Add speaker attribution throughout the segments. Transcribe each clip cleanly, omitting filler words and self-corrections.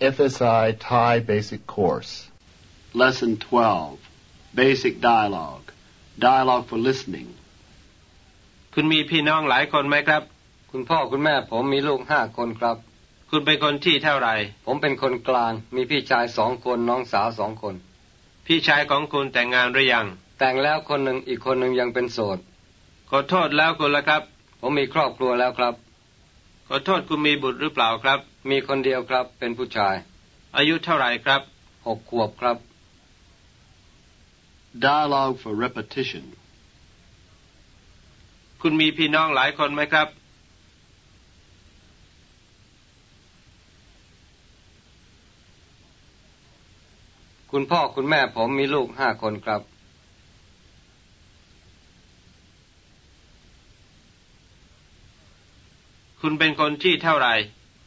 Speaker 1: FSI Thai Basic Course.
Speaker 2: Lesson 12. Basic Dialogue. Dialogue for Listening.
Speaker 3: คุณมีพี่น้องหลายคนไหมครับ
Speaker 4: คุณพ่อคุณแม่ผมมีลูก5 คนครับ
Speaker 3: คุณเป็นคนที่เท่าไหร่
Speaker 4: ผมเป็นคนกลางมีพี่ชาย2 คนน้องสาว2 คน
Speaker 3: พี่ชายของคุณแต่งงานหรือยัง
Speaker 4: แต่งแล้วคนหนึ่งอีกคนหนึ่งยังเป็นโสด
Speaker 3: ขอโทษแล้วคุณล่ะครับ
Speaker 4: ผมมีครอบครัวแล้วครับ
Speaker 3: ขอโทษคุณมีบุตรหรือเปล่าครับ
Speaker 4: มีคนเดียวครับเป็นผู้ชาย
Speaker 3: อายุเท่าไหร่ครับ
Speaker 4: 6 ขวบครับ
Speaker 2: Dialogue for repetition.
Speaker 3: คุณมีพี่น้องหลายคนไหมครับ
Speaker 4: คุณพ่อคุณแม่ผมมีลูก5 คนครับ
Speaker 3: คุณเป็นคนที่เท่าไหร่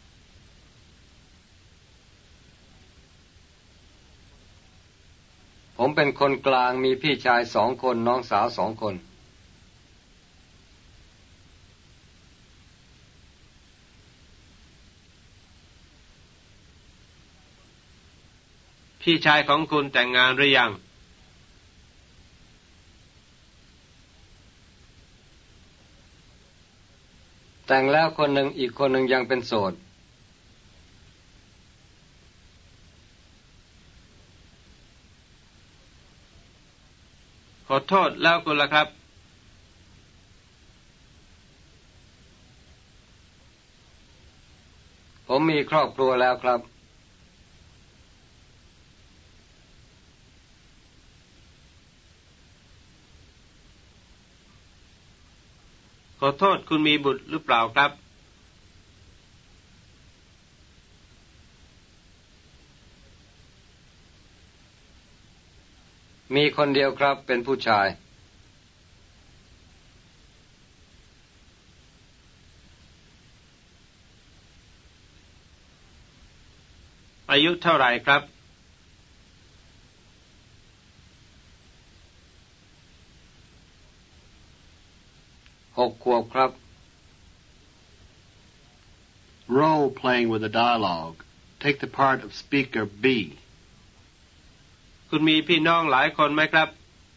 Speaker 4: ผมเป็นคนกลางมีพี่ชาย2 คนน้องสาว2 คน
Speaker 3: พี่ชายของคุณแต่งงานหรือยัง
Speaker 4: แต่งแล้วคนหนึ่งอีกคนหนึ่งยังเป็นโสด
Speaker 3: ขอโทษแล้วคุณล่ะครับ
Speaker 4: ผมมีครอบครัวแล้วครับ
Speaker 3: ขอโทษคุณมีบุตรหรือเปล่าครับ
Speaker 4: มีคนเดียวครับเป็นผู้ชาย
Speaker 3: อายุเท่าไหร่ครับ
Speaker 4: 6 ขวบครับ
Speaker 2: Role playing with a dialogue. Take the part of speaker B.
Speaker 3: คุณมีพี่น้องหลายคนไหมครับ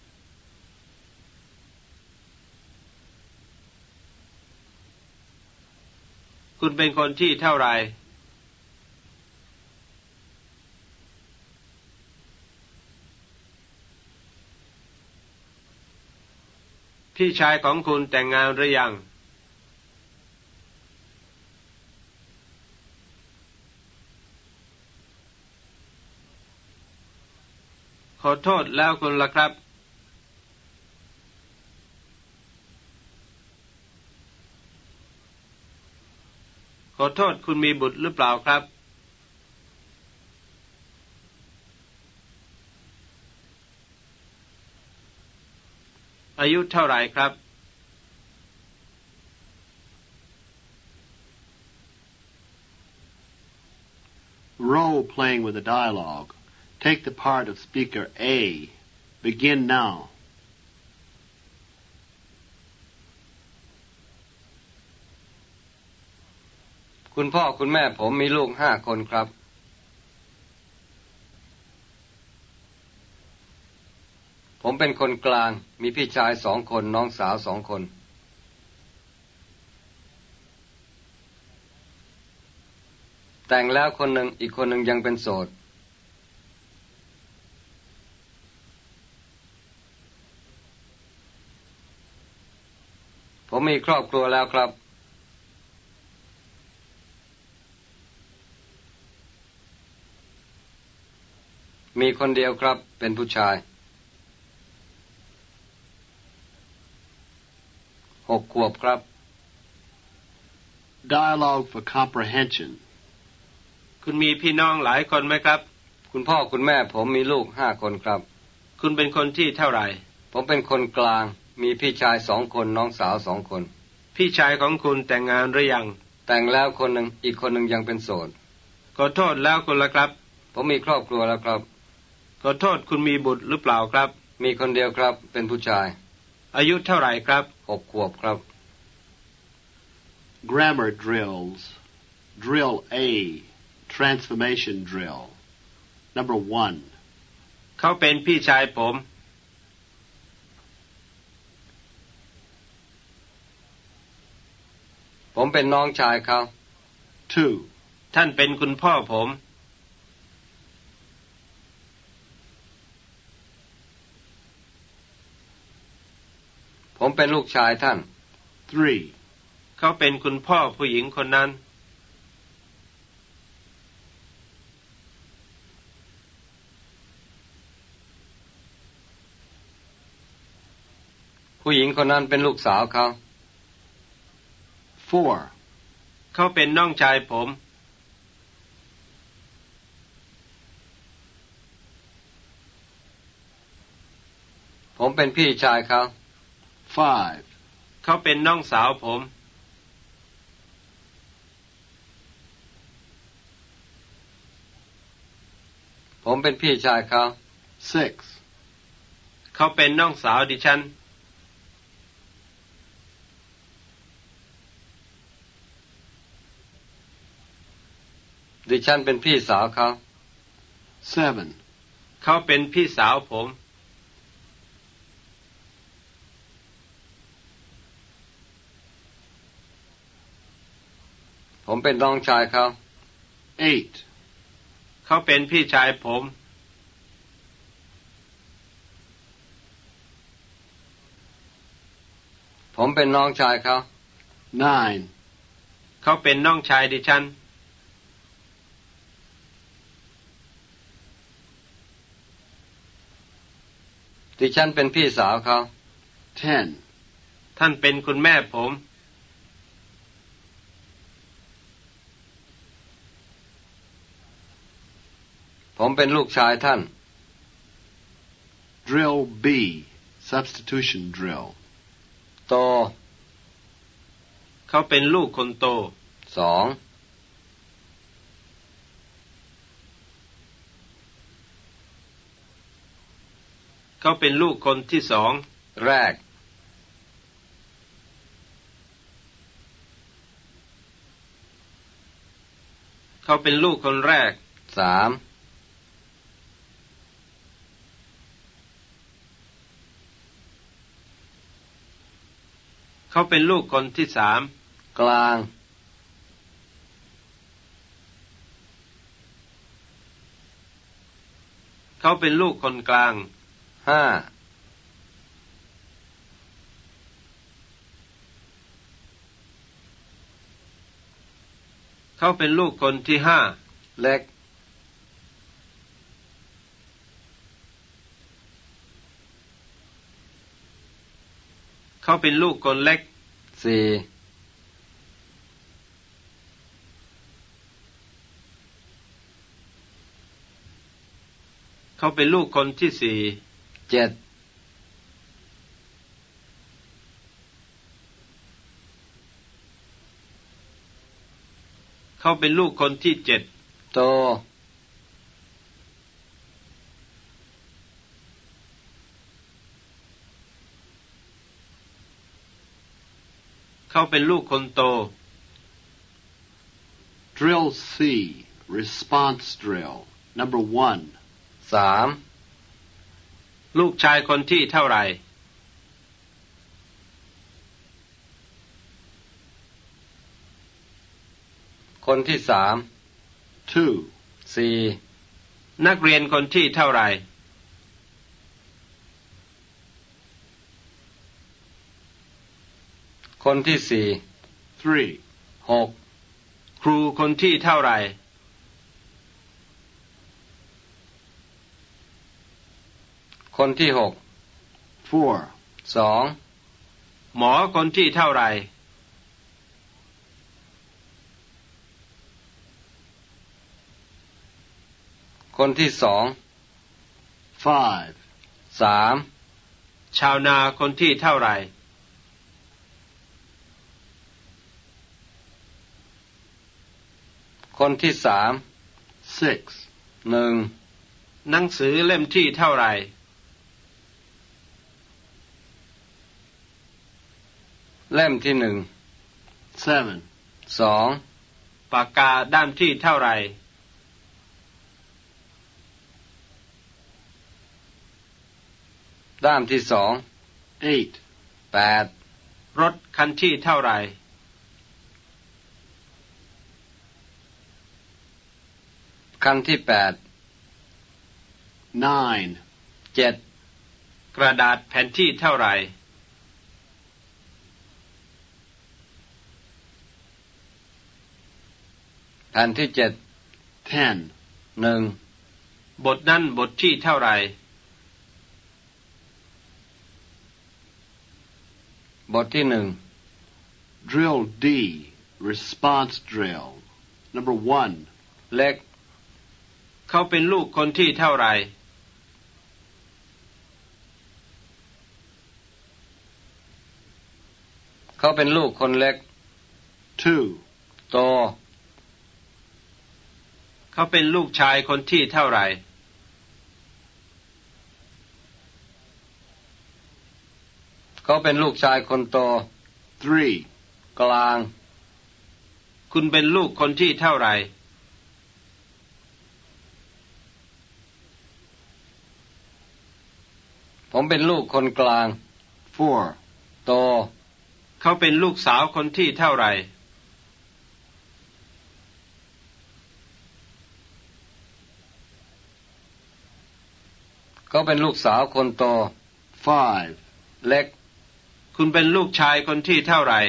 Speaker 3: คุณเป็นคนที่เท่าไหร่พี่ชายของคุณแต่งงานหรือยังขอโทษแล้วคุณล่ะครับขอโทษคุณมีบุตรหรือเปล่าครับอายุเท่าไหร่ครับ
Speaker 2: Role playing with a dialogue. Take the part of speaker A. Begin now.
Speaker 4: คุณพ่อคุณแม่ผมมีลูก5 คนครับผมเป็นคนกลางมีพี่ชาย2 คนน้องสาว2 คนแต่งแล้วคนหนึ่งอีกคนหนึ่งยังเป็นโสดผมมีครอบครัวแล้วครับมีคนเดียวครับเป็นผู้ชาย6 ขวบครับ
Speaker 2: Dialogue for comprehension.
Speaker 3: คุณมีพี่น้องหลายคนไหมครับ
Speaker 4: คุณพ่อคุณแม่ผมมีลูก5 คนครับ
Speaker 3: คุณเป็นคนที่เท่าไหร่
Speaker 4: ผมเป็นคนกลางมีพี่ชาย2 คนน้องสาว2 คน
Speaker 3: พี่ชายของคุณแต่งงานหรือยัง
Speaker 4: แต่งแล้วคนหนึ่งอีกคนหนึ่งยังเป็นโสด
Speaker 3: ขอโทษแล้วคุณล่ะครับ
Speaker 4: ผมมีครอบครัวแล้วครับ
Speaker 3: ขอโทษคุณมีบุตรหรือเปล่าครับ
Speaker 4: มีคนเดียวครับเป็นผู้ชาย
Speaker 3: อายุเท่าไหร่ครับ
Speaker 4: 6 ขวบครับ
Speaker 2: Grammar drills. Drill A. transformation drill. Number 1.
Speaker 3: เขาเป็นพี่ชายผม
Speaker 4: ผมเป็นน้องชายเขา
Speaker 2: 2.
Speaker 3: ท่านเป็นคุณพ่อผม
Speaker 4: ผมเป็นลูกชายท่าน
Speaker 2: 3.
Speaker 3: เขาเป็นคุณพ่อผู้หญิงคนนั้น
Speaker 4: ผู้หญิงคนนั้นเป็นลูกสาวเขา
Speaker 2: 4.
Speaker 3: เขาเป็นน้องชายผม
Speaker 4: ผมเป็นพี่ชายเขา
Speaker 2: 5.
Speaker 3: เขาเป็นน้องสาวผม
Speaker 4: ผมเป็นพี่ชายเขา
Speaker 2: 6.
Speaker 3: เขาเป็นน้องสาวดิฉัน
Speaker 4: ดิฉันเป็นพี่สาวเขา
Speaker 2: 7.
Speaker 3: เขาเป็นพี่สาวผม
Speaker 4: ผมเป็นน้องชายเขา
Speaker 2: 8.
Speaker 3: เขาเป็นพี่ชายผม
Speaker 4: ผมเป็นน้องชายเขา
Speaker 2: 9.
Speaker 3: เขาเป็นน้องชายดิฉัน
Speaker 4: ดิฉันเป็นพี่สาวเขา
Speaker 2: 10.
Speaker 3: ท่านเป็นคุณแม่ผม
Speaker 4: ผมเป็นลูกชายท่าน
Speaker 2: Drill B. Substitution drill.
Speaker 4: โต
Speaker 3: เขาเป็นลูกคนโต
Speaker 4: 2.
Speaker 3: เขาเป็นลูกคนที่สอง
Speaker 4: แรก
Speaker 3: เขาเป็นลูกคนแรก
Speaker 4: 3.
Speaker 3: เขาเป็นลูกคนที่สาม
Speaker 4: กลาง
Speaker 3: เขาเป็นลูกคนกลาง
Speaker 4: 5.
Speaker 3: เขาเป็นลูกคนที่ห้า
Speaker 4: เล็ก
Speaker 3: เขาเป็นลูกคนเล็ก
Speaker 4: 4.
Speaker 3: เขาเป็นลูกคนที่สี่
Speaker 4: 7.
Speaker 3: เขาเป็นลูกคนที่เจ็ด
Speaker 4: โต
Speaker 3: เขาเป็นลูกคนโต
Speaker 2: Drill C. Response drill. Number 1.
Speaker 4: 3.
Speaker 3: ลูกชายคนที่เท่าไหร่
Speaker 4: คนที่ 3.
Speaker 2: 2.
Speaker 4: 4.
Speaker 3: นักเรียนคนที่เท่าไหร่
Speaker 4: คนที่
Speaker 2: 3.
Speaker 4: 4. 6.
Speaker 3: ครูคนที่เท่าไหร่
Speaker 4: คนที่
Speaker 2: 4.
Speaker 4: 6. 2.
Speaker 3: หมอคนที่เท่าไหร่
Speaker 4: คนที่ 2.
Speaker 2: 5.
Speaker 4: 3.
Speaker 3: ชาวนาคนที่เท่าไหร่
Speaker 4: คนที่
Speaker 2: 6.
Speaker 4: 3. 1.
Speaker 3: หนังสือเล่มที่เท่าไหร่
Speaker 4: เล่มที่
Speaker 2: 7.
Speaker 4: 1. 2.
Speaker 3: ปากกาด้ามที่เท่าไหร่
Speaker 4: ด้ามที่สอง
Speaker 2: 8.
Speaker 4: 8.
Speaker 3: รถคันที่เท่าไหร่
Speaker 4: คันที่8
Speaker 2: 9.
Speaker 4: 7.
Speaker 3: กระดาษแผ่นที่เท่าไหร่
Speaker 4: แผ่นที่7
Speaker 2: 10.
Speaker 4: 1.
Speaker 3: บทนั้นบทที่เท่าไหร่
Speaker 4: บทที่1
Speaker 2: Drill D. Response drill. Number 1.
Speaker 4: เล็ก
Speaker 3: เขาเป็นลูกคนที่เท่าไหร่
Speaker 4: เขาเป็นลูกคนเล็ก
Speaker 2: 2.
Speaker 4: โต
Speaker 3: เขาเป็นลูกชายคนที่เท่าไหร่
Speaker 4: เขาเป็นลูกชายคนโต
Speaker 2: 3.
Speaker 4: กลาง
Speaker 3: คุณเป็นลูกคนที่เท่าไหร่
Speaker 4: ผมเป็นลูกคนกลาง
Speaker 2: 4.
Speaker 4: โต
Speaker 3: เขาเป็นลูกสาวคนที่เท่าไหร่
Speaker 4: เขาเป็นลูกสาวคนโต
Speaker 2: 5.
Speaker 4: เล็ก
Speaker 3: คุณเป็นลูกชายคนที่เท่าไหร่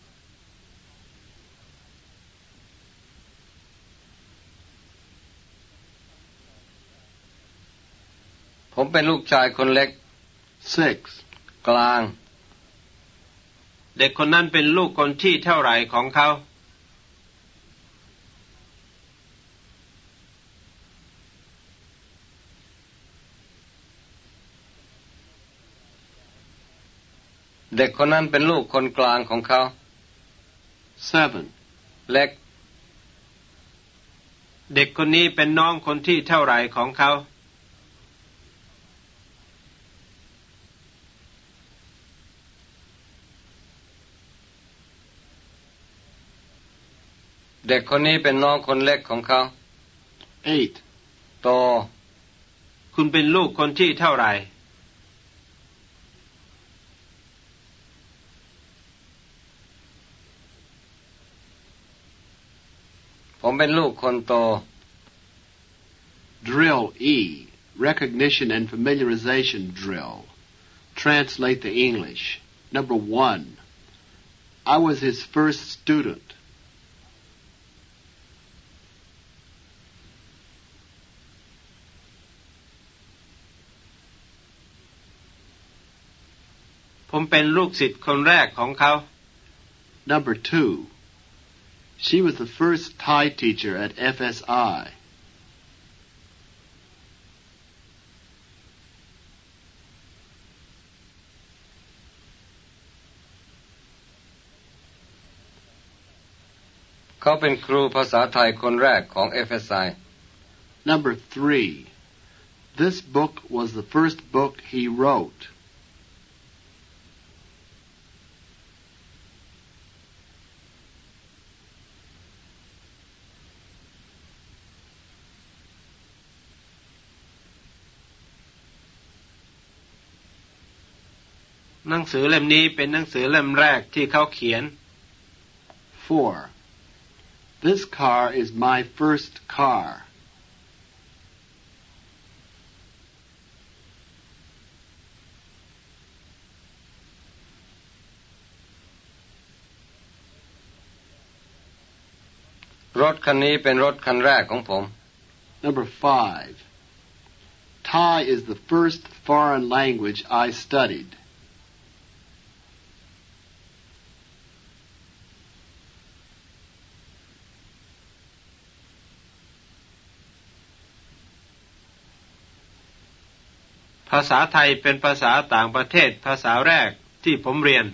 Speaker 4: ผมเป็นลูกชายคนเล็ก
Speaker 2: 6.
Speaker 4: กลาง
Speaker 3: เด็กคนนั้นเป็นลูกคนที่เท่าไหร่ของเขา
Speaker 4: เด็กคนนั้นเป็นลูกคนกลางของเขา
Speaker 2: 7.
Speaker 4: เล็ก
Speaker 3: เด็กคนนี้เป็นน้องคนที่เท่าไหร่ของเขา
Speaker 4: เด็กคนนี้เป็นน้องคนเล็กของเขา
Speaker 2: 8.
Speaker 4: โต
Speaker 3: คุณเป็นลูกคนที่เท่าไหร่
Speaker 4: ผมเป็นลูกคนโต
Speaker 2: Drill E. Recognition and familiarization drill. Translate the English. Number 1. I was his first student.
Speaker 3: ผมเป็นลูกศิษย์คนแรกของเขา
Speaker 2: Number 2. She was the first Thai teacher at FSI.
Speaker 4: เขาเป็นครูภาษาไทยคนแรกของ FSI.
Speaker 2: Number 3. This book was the first book he wrote.
Speaker 3: หนังสือเล่มนี้เป็นหนังสือเล่มแรกที่เขาเขียน
Speaker 2: 4. This car is my first car.
Speaker 4: รถคันนี้เป็นรถคันแรกของผม
Speaker 2: Number 5. Thai is the first foreign language I studied.
Speaker 3: ภาษาไทยเป็นภาษาต่างประเทศภาษาแรกที่ผมเรียน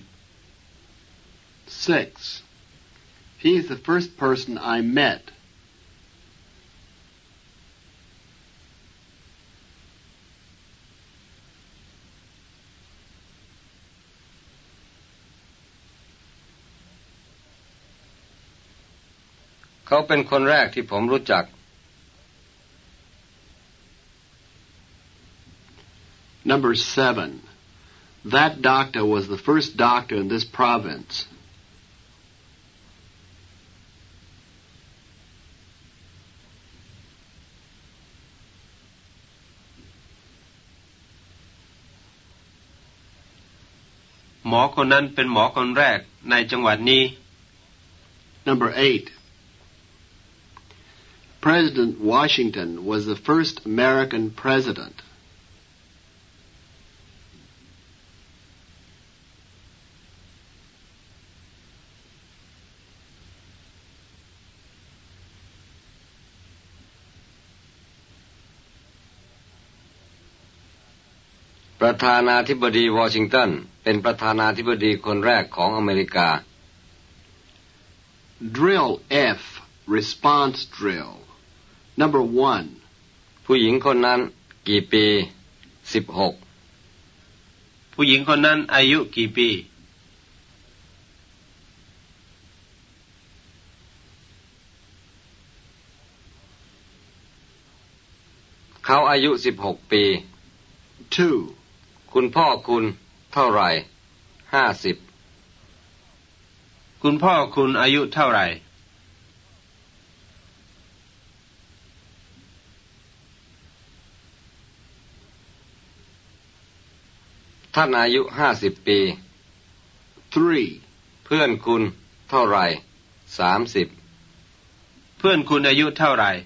Speaker 2: 6. He is the first person I met.
Speaker 4: เขาเป็นคนแรกที่ผมรู้จัก
Speaker 2: Number 7. That doctor was the first doctor in this province.
Speaker 3: หมอคนนั้นเป็นหมอคนแรกในจังหวัดนี้
Speaker 2: Number 8. President Washington was the first American president.
Speaker 4: ประธานาธิบดีวอชิงตันเป็นประธานาธิบดีคนแรกของอเมริกา
Speaker 2: Drill F. Response drill. Number 1.
Speaker 4: ผู้หญิงคนนั้นกี่ปี16
Speaker 3: ผู้หญิงคนนั้นอายุกี่ปี
Speaker 4: เขาอายุ16ปี
Speaker 2: 2.
Speaker 4: คุณพ่อคุณเท่าไหร่50
Speaker 3: คุณพ่อคุณอายุเท่าไหร่
Speaker 4: ท่านอายุ50ปี
Speaker 2: 3.
Speaker 4: เพื่อนคุณเท่าไหร่30
Speaker 3: เพื่อนคุณอายุเท่าไหร่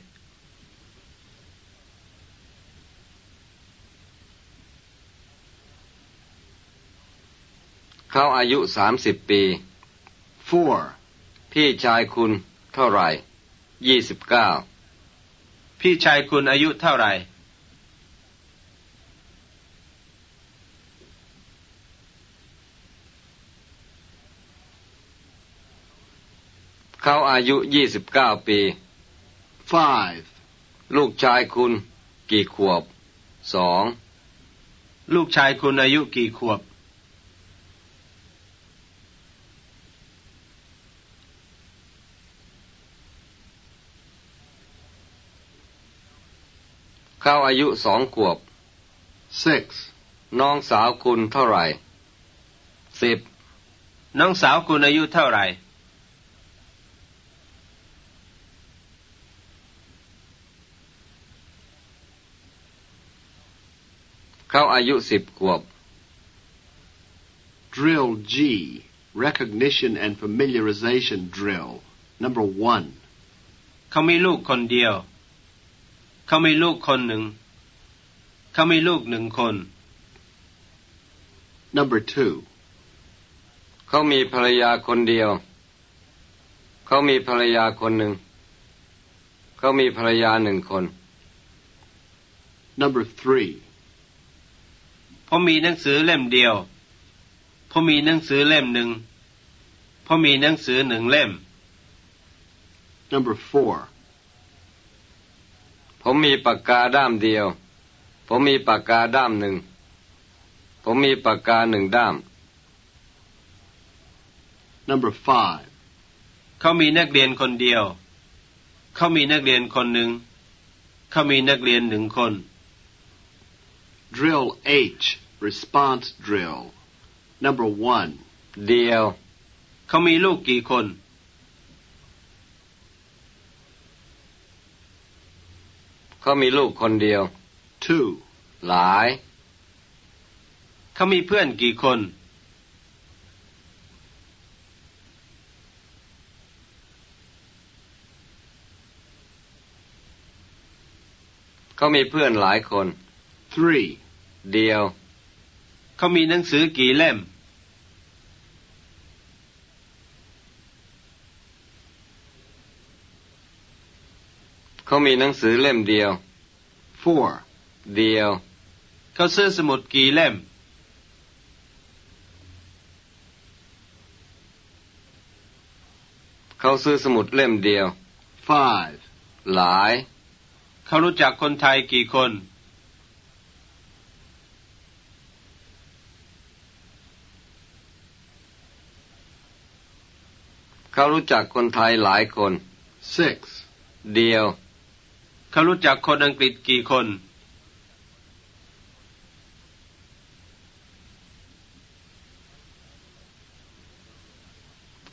Speaker 4: เขาอายุ30ปี
Speaker 2: 4.
Speaker 4: พี่ชายคุณเท่าไหร่29
Speaker 3: พี่ชายคุณอายุเท่าไหร่
Speaker 4: เขาอายุ29ปี
Speaker 2: 5.
Speaker 4: ลูกชายคุณกี่ขวบ2
Speaker 3: ลูกชายคุณอายุกี่ขวบ
Speaker 4: เขาอายุ2ขวบ
Speaker 2: 6.
Speaker 4: น้องสาวคุณเท่าไหร่10
Speaker 3: น้องสาวคุณอายุเท่าไหร่
Speaker 4: เขาอายุ10ขวบ
Speaker 2: Drill G. Recognition and familiarization drill. Number 1.
Speaker 3: เขามีลูกคนเดียวเขามีลูกคนหนึ่งเขามีลูก1 คน
Speaker 2: Number 2.
Speaker 4: เขามีภรรยาคนเดียวเขามีภรรยาคนหนึ่งเขามีภรรยา1 คน
Speaker 2: Number 3.
Speaker 3: ผมมีหนังสือเล่มเดียวผมมีหนังสือเล่มหนึ่งผมมีหนังสือ1 เล่ม
Speaker 2: Number 4.
Speaker 4: ผมมีปากกาด้ามเดียวผมมีปากกาด้าม1ผมมีปากกา1 ด้าม
Speaker 2: Number 5.
Speaker 3: เขามีนักเรียนคนเดียวเขามีนักเรียนคนหนึ่งเขามีนักเรียน1 คน
Speaker 2: Drill H. Response drill. Number 1.
Speaker 4: เดียว
Speaker 3: เขามีลูกกี่คน
Speaker 4: เขามีลูกคนเดียว
Speaker 2: 2.
Speaker 4: หลาย
Speaker 3: เขามีเพื่อนกี่คน
Speaker 4: เขามีเพื่อนหลายคน
Speaker 2: 3.
Speaker 4: เดียว
Speaker 3: เขามีหนังสือกี่เล่ม
Speaker 4: เขามีหนังสือเล่มเดียว
Speaker 2: 4.
Speaker 4: เดียว
Speaker 3: เขาซื้อสมุดกี่เล่ม
Speaker 4: เขาซื้อสมุดเล่มเดียว
Speaker 2: 5.
Speaker 4: หลาย
Speaker 3: เขารู้จักคนไทยกี่คน
Speaker 4: เขารู้จักคนไทยหลายคน
Speaker 2: 6.
Speaker 4: เดียว
Speaker 3: เขารู้จักคนอังกฤษกี่คน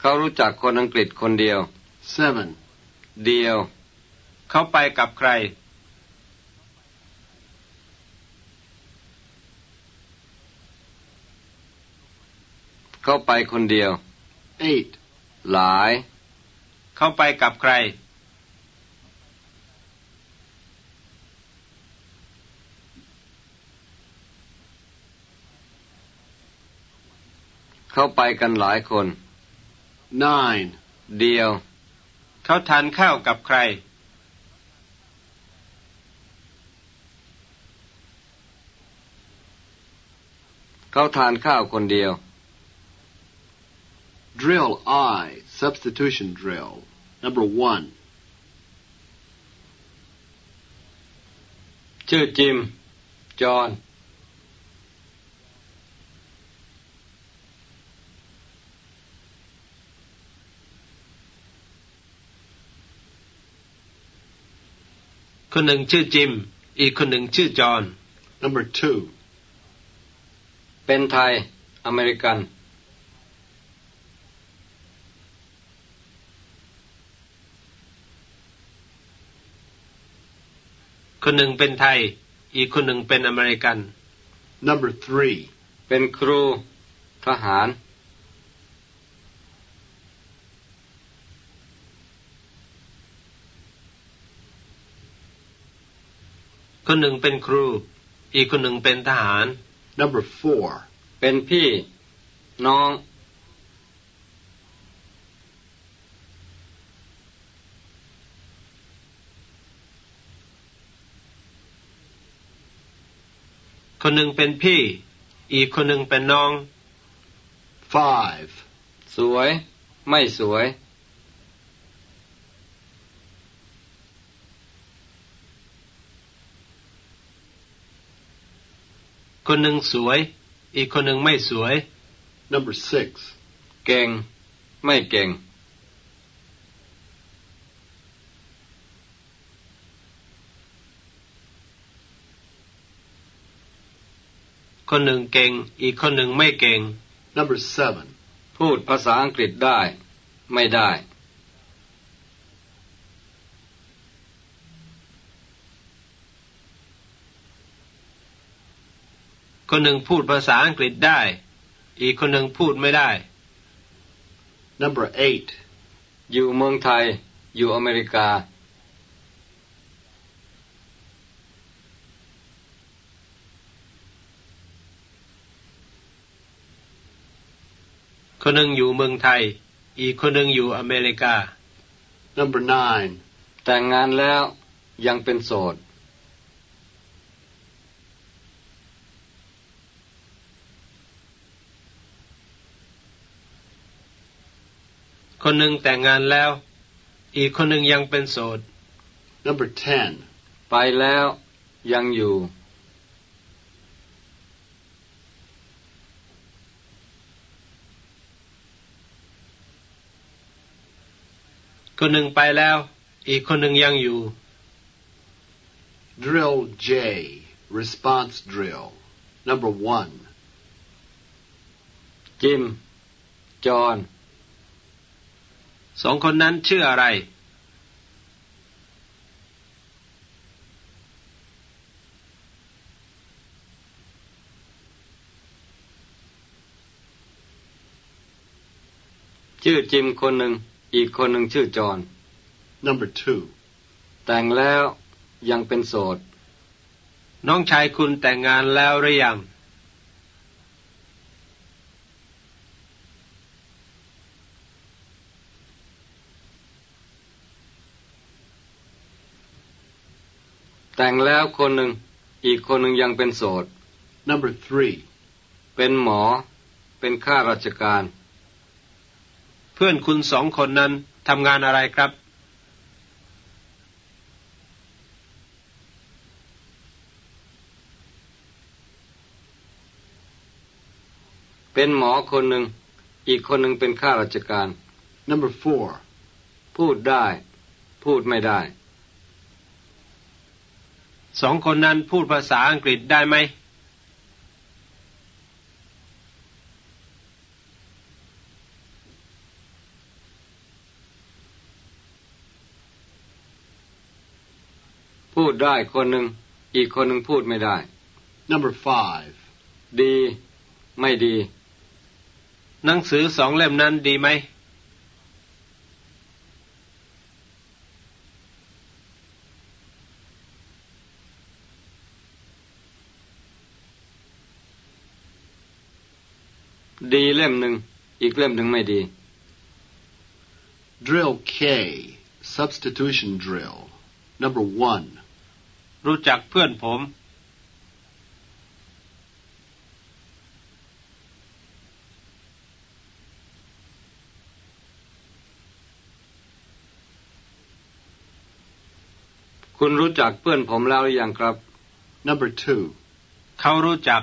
Speaker 4: เขารู้จักคนอังกฤษคนเดียว
Speaker 2: 7.
Speaker 4: เดียว
Speaker 3: เขาไปกับใคร
Speaker 4: เขาไปคนเดียว
Speaker 2: 8.
Speaker 4: หลาย
Speaker 3: เขาไปกับใคร
Speaker 4: เขาไปกันหลายคน
Speaker 2: 9.
Speaker 4: เดียว
Speaker 3: เขาทานข้าวกับใคร
Speaker 4: เขาทานข้าวคนเดียว
Speaker 2: Drill I, substitution drill. Number 1.
Speaker 4: ชื่อจิม จอห์น
Speaker 3: คนหนึ่งชื่อจิมอีกคนหนึ่งชื่อจอห์น
Speaker 2: Number 2.
Speaker 4: เป็นไทยอเมริกัน
Speaker 3: คนหนึ่งเป็นไทยอีกคนหนึ่งเป็นอเมริกัน
Speaker 2: Number 3.
Speaker 4: เป็นครูทหาร
Speaker 3: คนหนึ่งเป็นครูอีกคนหนึ่งเป็นทหาร
Speaker 2: Number 4.
Speaker 4: เป็นพี่น้อง
Speaker 3: คนหนึ่งเป็นพี่อีกคนหนึ่งเป็นน้อง
Speaker 2: 5.
Speaker 4: สวยไม่สวย
Speaker 3: คนหนึ่งสวยอีกคนหนึ่งไม่สวย
Speaker 2: Number 6.
Speaker 4: เก่งไม่เก่ง
Speaker 3: คนหนึ่งเก่งอีกคนหนึ่งไม่เก่ง
Speaker 2: Number 7.
Speaker 4: พูดภาษาอังกฤษได้ไม่ได้
Speaker 3: คนหนึ่งพูดภาษาอังกฤษได้อีกคนหนึ่งพูดไม่ได้
Speaker 2: Number 8.
Speaker 4: อยู่เมืองไทยอยู่อเมริกา
Speaker 3: คนหนึ่งอยู่เมืองไทยอีกคนหนึ่งอยู่อเมริกา
Speaker 2: Number 9.
Speaker 4: แต่งงานแล้วยังเป็นโสด
Speaker 3: คนหนึ่งแต่งงานแล้วอีกคนหนึ่งยังเป็นโสด
Speaker 2: Number 10.
Speaker 4: ไปแล้วยังอยู่
Speaker 3: คนหนึ่งไปแล้วอีกคนหนึ่งยังอยู่
Speaker 2: Drill J, response drill. Number 1.
Speaker 4: จิม จอห์น
Speaker 3: สองคนนั้นชื่ออะไร
Speaker 4: ชื่อจิมคนหนึ่งอีกคนหนึ่งชื่อจอห์น
Speaker 2: Number 2.
Speaker 4: แต่งแล้วยังเป็นโสด
Speaker 3: น้องชายคุณแต่งงานแล้วหรือยัง
Speaker 4: แต่งแล้วคนหนึ่งอีกคนหนึ่งยังเป็นโสด
Speaker 2: Number 3.
Speaker 4: เป็นหมอเป็นข้าราชการ
Speaker 3: เพื่อนคุณสองคนนั้นทำงานอะไรครับ
Speaker 4: เป็นหมอคนหนึ่งอีกคนหนึ่งเป็นข้าราชการ
Speaker 2: Number 4.
Speaker 4: พูดได้พูดไม่ได้
Speaker 3: สองคนนั้นพูดภาษาอังกฤษได้ไหม
Speaker 4: พูดได้คนหนึ่งอีกคนหนึ่งพูดไม่ได้
Speaker 2: Number 5.
Speaker 4: ดีไม่ดี
Speaker 3: หนังสือสองเล่มนั้นดีไหม
Speaker 4: ดีเล่มหนึ่งอีกเล่มหนึ่งไม่ดี
Speaker 2: Drill K. Substitution drill. Number 1.
Speaker 3: รู้จักเพื่อนผม
Speaker 4: คุณรู้จักเพื่อนผมแล้วหรือยังครับ
Speaker 2: Number 2.
Speaker 3: เขารู้จัก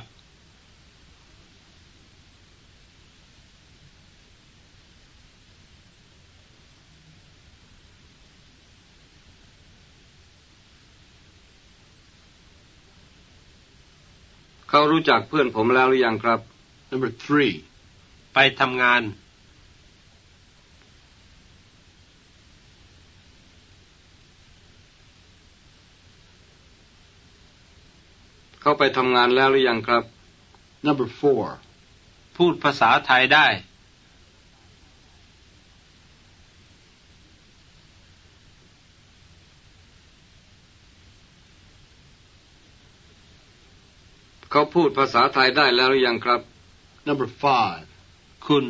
Speaker 4: เขารู้จักเพื่อนผมแล้วหรือยังครับ
Speaker 2: Number 3.
Speaker 3: ไปทำงาน
Speaker 4: เขาไปทำงานแล้วหรือยังครับ
Speaker 2: Number 4.
Speaker 3: พูดภาษาไทยได้
Speaker 4: เขาพูดภาษาไทยได้แล้วหรือยังครับ
Speaker 2: Number 5.
Speaker 3: คุณ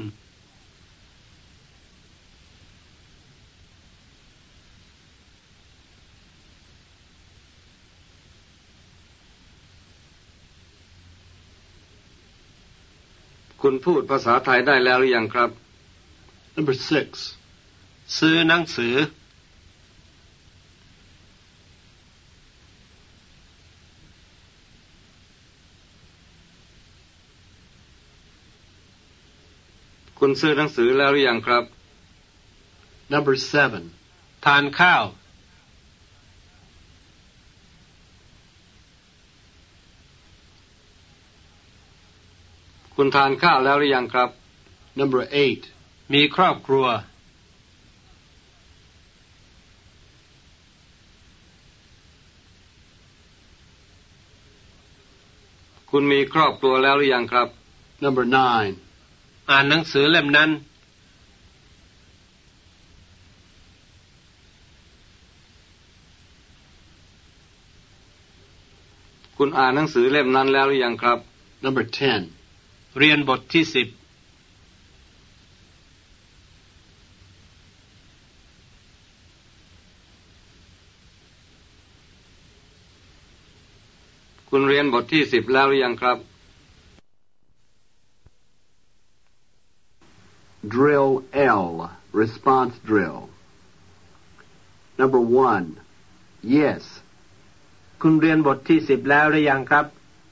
Speaker 4: คุณพูดภาษาไทยได้แล้วหรือยังครับ
Speaker 2: Number 6.
Speaker 3: ซื้อหนังสือ
Speaker 4: คุณซื้อหนังสือแล้วหรือยังครับ
Speaker 2: Number 7.
Speaker 3: ทานข้าว
Speaker 4: คุณทานข้าวแล้วหรือยังครับ
Speaker 2: Number 8.
Speaker 3: มีครอบครัว
Speaker 4: คุณมีครอบครัวแล้วหรือยังครับ
Speaker 2: Number 9.
Speaker 3: อ่านหนังสือเล่มนั้น
Speaker 4: คุณอ่านหนังสือเล่มนั้นแล้วหรือยังครับ
Speaker 2: Number 10.
Speaker 3: เรียนบทที่10
Speaker 4: คุณเรียนบทที่10แล้วหรือยังครับ
Speaker 2: Drill L. Response drill. Number 1. Yes.
Speaker 3: คุณเรียนบทที่10แล้วหรือยังครับ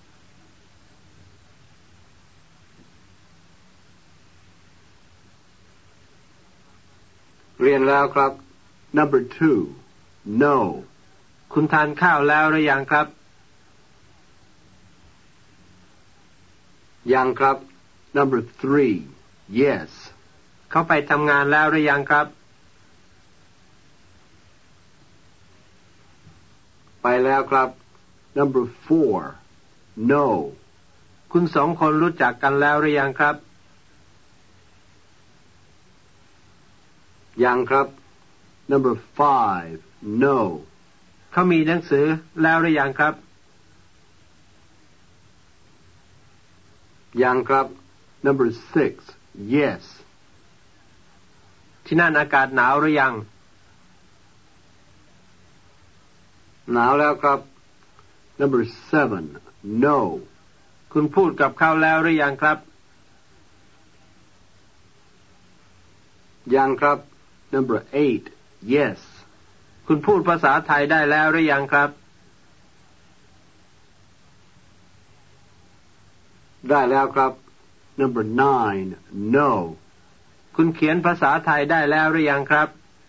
Speaker 4: เรียนแล้วครับ
Speaker 2: Number 2. No.
Speaker 3: คุณทานข้าวแล้วหรือยังครับ
Speaker 4: ยังครับ
Speaker 2: Number 3. Yes.
Speaker 3: เขาไปทำงานแล้วหรือยังครับ
Speaker 4: ไปแล้วครับ
Speaker 2: Number 4. No.
Speaker 3: คุณสองคนรู้จักกันแล้วหรือยังครับ
Speaker 4: ยังครับ
Speaker 2: Number 5. No.
Speaker 3: เขามีหนังสือแล้วหรือยังครับ
Speaker 4: ยังครับ
Speaker 2: Number 6. Yes.
Speaker 3: ที่นั่นอากาศหนาวหรือยัง
Speaker 4: หนาวแล้วครับ
Speaker 2: Number 7. No.
Speaker 3: คุณพูดกับเขาแล้วหรือยังครับ
Speaker 4: ยังครับ
Speaker 2: Number 8. Yes.
Speaker 3: คุณพูดภาษาไทยได้แล้วหรือยังครับ
Speaker 4: ได้แล้วครับ
Speaker 2: Number 9. No.
Speaker 3: คุณเขียนภาษาไทยได้แล้วหรือยังครับ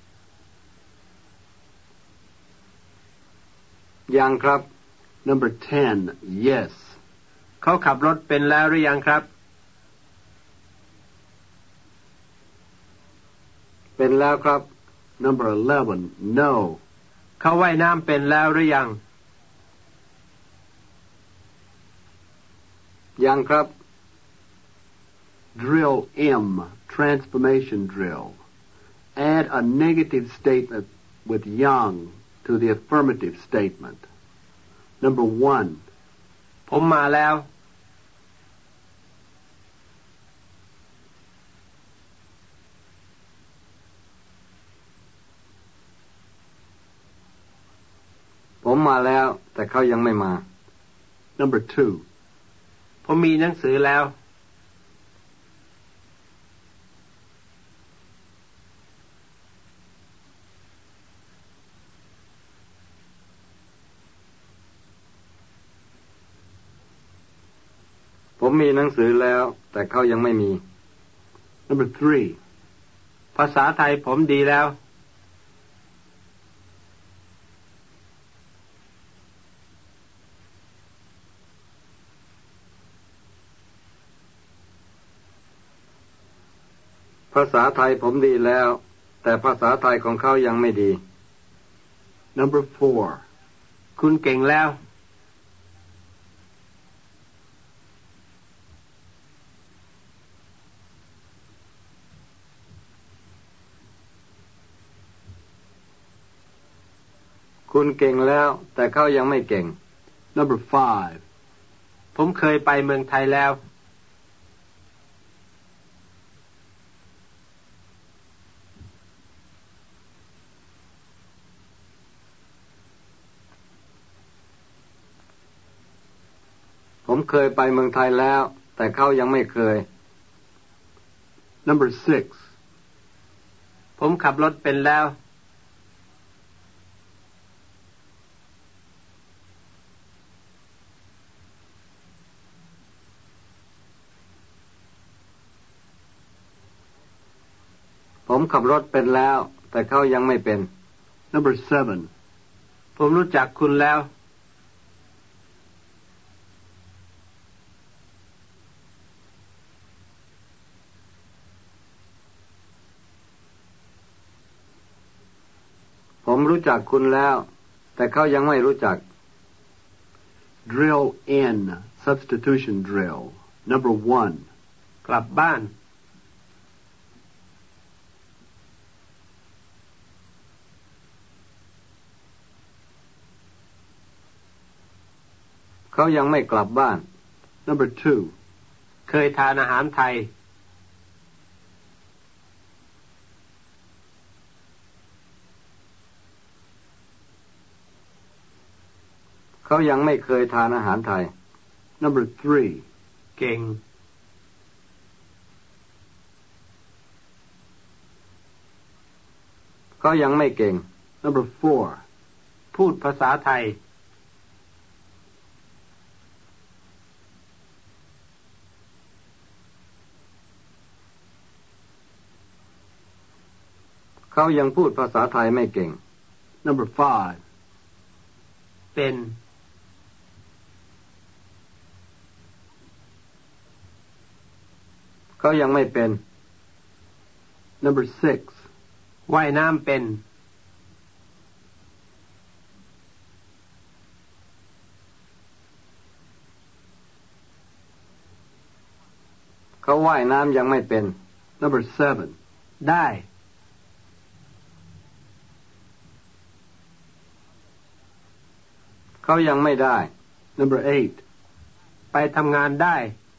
Speaker 4: ยังครับ
Speaker 2: Number 10. Yes.
Speaker 3: เขาขับรถเป็นแล้วหรือยังครับ
Speaker 4: เป็นแล้วครับ
Speaker 2: Number 11. No.
Speaker 3: เขาว่ายน้ำเป็นแล้วหรือยัง
Speaker 4: ยังครับ
Speaker 2: Drill M, transformation drill. Add a negative statement with young to the affirmative statement. Number 1.
Speaker 3: ผมมาแล้ว
Speaker 4: ผมมาแล้วแต่เขายังไม่มา
Speaker 2: Number 2.
Speaker 3: ผมมีหนังสือแล้ว
Speaker 4: ผมมีหนังสือแล้วแต่เขายังไม่มี
Speaker 2: Number 3.
Speaker 3: ภาษาไทยผมดีแล้ว
Speaker 4: ภาษาไทยผมดีแล้วแต่ภาษาไทยของเขายังไม่ดี
Speaker 2: Number 4.
Speaker 3: คุณเก่งแล้ว
Speaker 4: คุณเก่งแล้วแต่เขายังไม่เก่ง
Speaker 2: Number 5.
Speaker 3: ผมเคยไปเมืองไทยแล้ว
Speaker 4: ผมเคยไปเมืองไทยแล้วแต่เขายังไม่เคย
Speaker 2: Number 6.
Speaker 3: ผมขับรถเป็นแล้ว
Speaker 4: ผมขับรถเป็นแล้วแต่เขายังไม่เป็น
Speaker 2: Number 7.
Speaker 3: ผมรู้จักคุณแล้ว
Speaker 4: ผมรู้จักคุณแล้วแต่เขายังไม่รู้จัก
Speaker 2: Drill N, substitution drill. Number 1.
Speaker 3: กลับบ้าน
Speaker 4: เขายังไม่กลับบ้าน
Speaker 2: Number 2.
Speaker 3: เคยทานอาหารไทย
Speaker 4: เขายังไม่เคยทานอาหารไทย
Speaker 2: Number 3.
Speaker 3: เก่ง
Speaker 4: เขายังไม่เก่ง
Speaker 2: Number 4.
Speaker 3: พูดภาษาไทย
Speaker 4: เขายังพูดภาษาไทยไม่เก่ง
Speaker 2: Number 5.
Speaker 3: เป็น
Speaker 4: เขายังไม่เป็น
Speaker 2: Number 6.
Speaker 3: ว่ายน้ำเป็น
Speaker 4: เขาว่ายน้ำยังไม่เป็น
Speaker 2: Number 7.
Speaker 3: ได้
Speaker 4: เขายังไม่ได้
Speaker 2: Number 8.
Speaker 3: ไปทำงานได้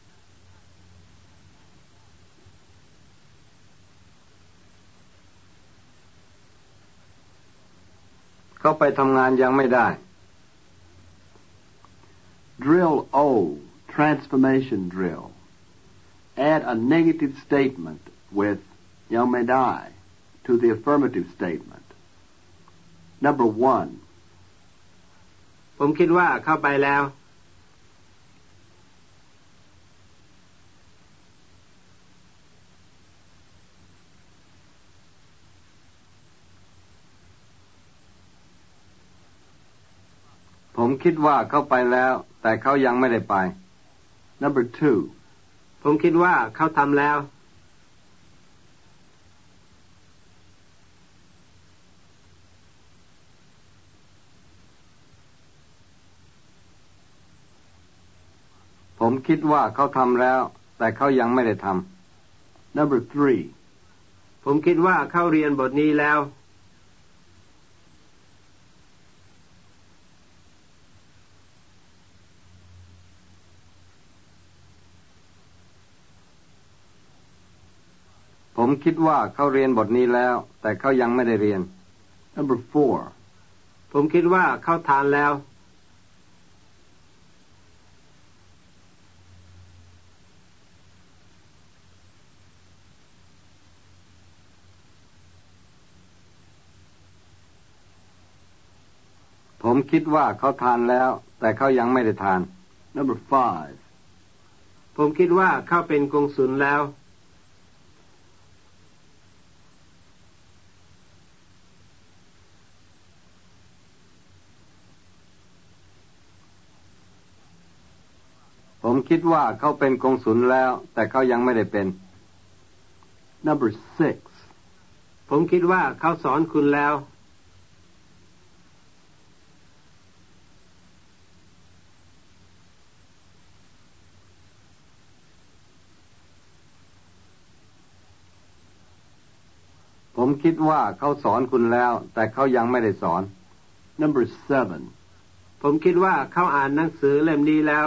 Speaker 4: เขาไปทำงานยังไม่ได้
Speaker 2: Drill O, transformation drill. Add a negative statement with ยังไม่ได้ to the affirmative statement. Number 1.
Speaker 3: ผมคิดว่าเข้าไปแล้ว
Speaker 4: ผมคิดว่าเขาไปแล้วแต่เขายังไม่ได้ไป
Speaker 2: Number 2.
Speaker 3: ผมคิดว่าเขาทำแล้ว
Speaker 4: ผมคิดว่าเขาทำแล้วแต่เขายังไม่ได้ทำ
Speaker 2: Number 3.
Speaker 3: ผมคิดว่าเขาเรียนบทนี้แล้ว
Speaker 4: ผมคิดว่าเขาเรียนบทนี้แล้วแต่เขายังไม่ได้เรียน
Speaker 2: Number 4.
Speaker 3: ผมคิดว่าเขาทานแล้ว
Speaker 4: ผมคิดว่าเขาทานแล้วแต่เขายังไม่ได้ทาน
Speaker 2: Number 5.
Speaker 3: ผมคิดว่าเขาเป็นกงสุลแล้ว
Speaker 4: ผมคิดว่าเขาเป็นกงสุลแล้วแต่เขายังไม่ได้เป็น
Speaker 2: Number 6.
Speaker 3: ผมคิดว่าเขาสอนคุณแล้ว
Speaker 4: ผมคิดว่าเขาสอนคุณแล้วแต่เขายังไม่ได้สอน
Speaker 2: Number 7.
Speaker 3: ผมคิดว่าเขาอ่านหนังสือเล่มนี้แล้ว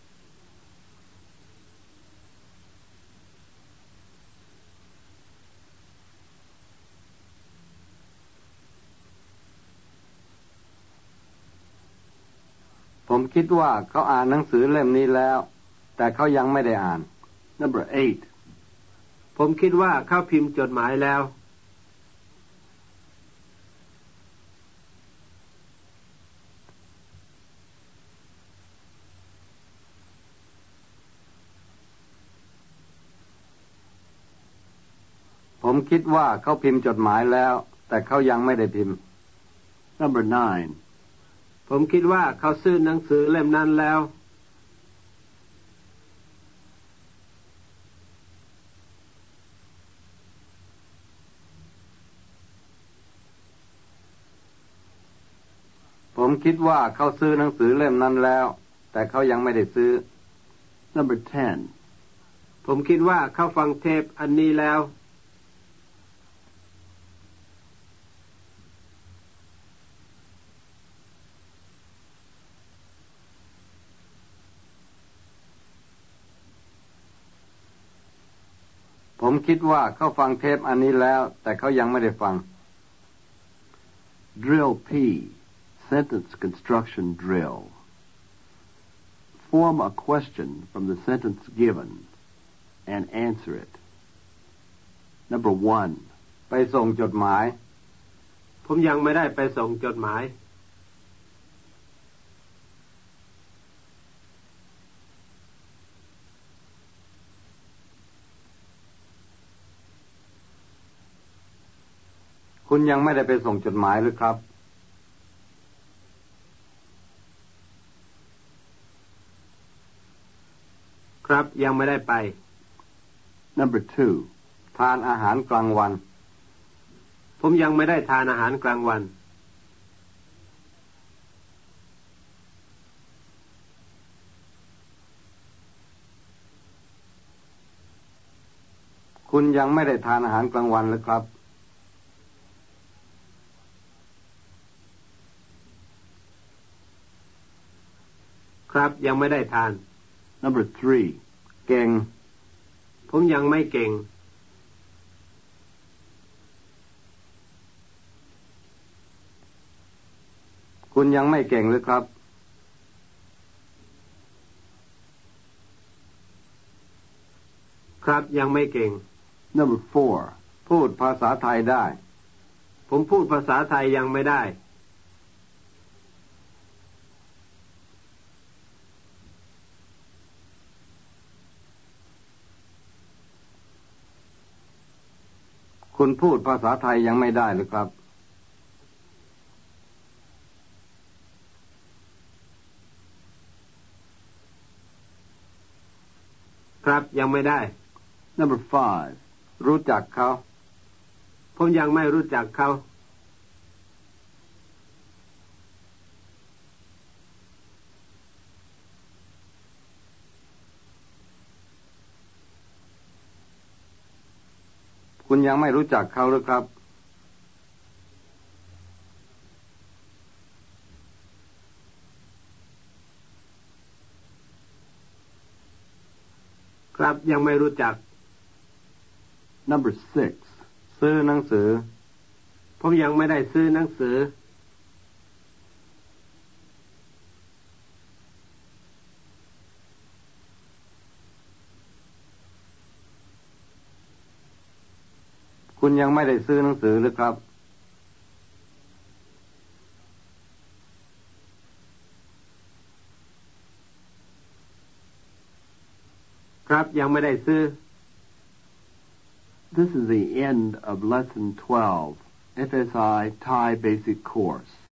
Speaker 4: ผมคิดว่าเขาอ่านหนังสือเล่มนี้แล้วแต่เขายังไม่ได้อ่าน
Speaker 2: Number 8.
Speaker 3: ผมคิดว่าเขาพิมพ์จดหมายแล้ว
Speaker 4: ผมคิดว่าเขาพิมพ์จดหมายแล้วแต่เขายังไม่ได้พิมพ์
Speaker 2: Number 9.
Speaker 3: ผมคิดว่าเขาซื้อหนังสือเล่มนั้นแล้ว
Speaker 4: ผมคิดว่าเขาซื้อหนังสือเล่มนั้นแล้วแต่เขายังไม่ได้ซื้อ
Speaker 2: Number 10.
Speaker 3: ผมคิดว่าเขาฟังเทปอันนี้แล้ว
Speaker 4: ผมคิดว่าเขาฟังเทปอันนี้แล้วแต่เขายังไม่ได้ฟัง
Speaker 2: Drill P. Sentence construction drill. Form a question from the sentence given and answer it. Number 1.
Speaker 4: ไปส่งจดหมาย
Speaker 3: ผมยังไม่ได้ไปส่งจดหมาย
Speaker 4: คุณยังไม่ได้ไปส่งจดหมายหรือครับ
Speaker 3: ครับยังไม่ได้ไป
Speaker 2: Number 2.
Speaker 4: ทานอาหารกลางวัน
Speaker 3: ผมยังไม่ได้ทานอาหารกลางวัน
Speaker 4: คุณยังไม่ได้ทานอาหารกลางวันหรือครับ
Speaker 3: ครับยังไม่ได้ทาน
Speaker 2: Number 3.
Speaker 4: เก่ง
Speaker 3: ผมยังไม่เก่ง
Speaker 4: คุณยังไม่เก่งหรือครับ
Speaker 3: ครับยังไม่เก่ง
Speaker 2: Number 4.
Speaker 4: พูดภาษาไทยได้
Speaker 3: ผมพูดภาษาไทยยังไม่ได้
Speaker 4: คุณพูดภาษาไทยยังไม่ได้หรือครับ
Speaker 3: ครับยังไม่ได้
Speaker 2: Number 5.
Speaker 4: รู้จักเขา
Speaker 3: ผมยังไม่รู้จักเขา
Speaker 4: คุณยังไม่รู้จักเขาหรือครับ
Speaker 3: ครับยังไม่รู้จัก
Speaker 2: Number 6.
Speaker 4: ซื้อหนังสือ
Speaker 3: ผมยังไม่ได้ซื้อหนังสือ
Speaker 4: คุณยังไม่ได้ซื้อหนังสือหรือครับ
Speaker 3: ครับยังไม่ได้ซื้อ
Speaker 2: This is the end of Lesson 12, FSI Thai Basic Course.